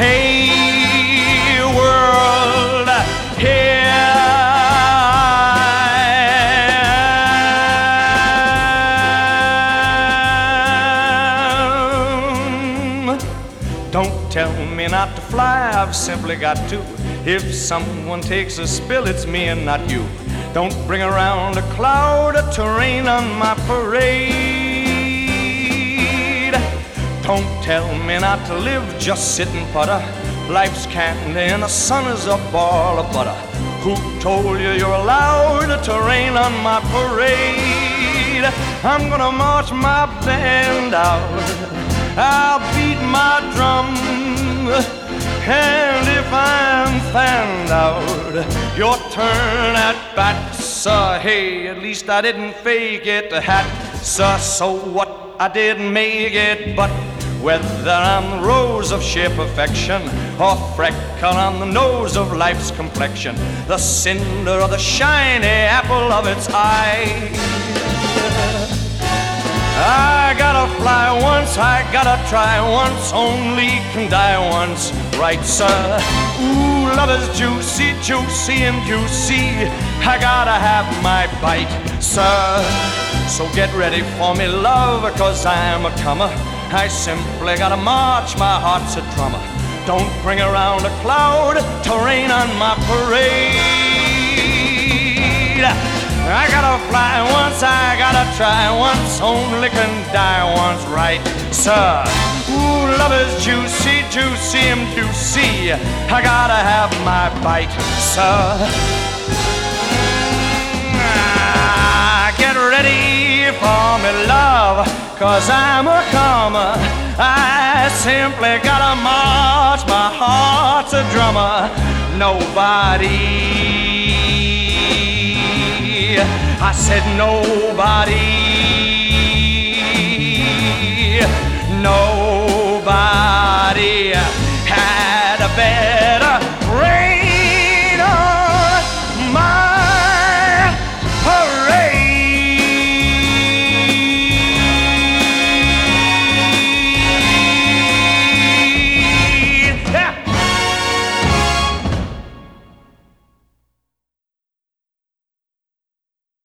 Hey world, here I am. Don't tell me not to fly, I've simply got to. If someone takes a spill, it's me and not you. Don't bring around a cloud of terrain on my parade. Don't tell me not to live, just sit and putter. Life's candy and the sun is a ball of butter. Who told you you're allowed to rain on my parade? I'm gonna march my band out, I'll beat my drum, and if I'm found out, your turn at bat, sir. Hey, at least I didn't fake it, hat, sir. So what? I didn't make it, but whether I'm the rose of sheer perfection or freckle on the nose of life's complexion, the cinder or the shiny apple of its eye, I gotta fly once, I gotta try once, only can die once, right, sir? Ooh, love is juicy, juicy and juicy, I gotta have my bite, sir. So get ready for me, love, 'cause I'm a comer. I simply gotta march, my heart's a drummer. Don't bring around a cloud to rain on my parade. I gotta fly once, I gotta try once, only can die once, right, sir? Ooh, love is juicy, juicy and juicy, I gotta have my bite, sir. Get ready for me, love, 'cause I'm a comer. I simply gotta march, my heart's a drummer. Nobody, I said nobody, no.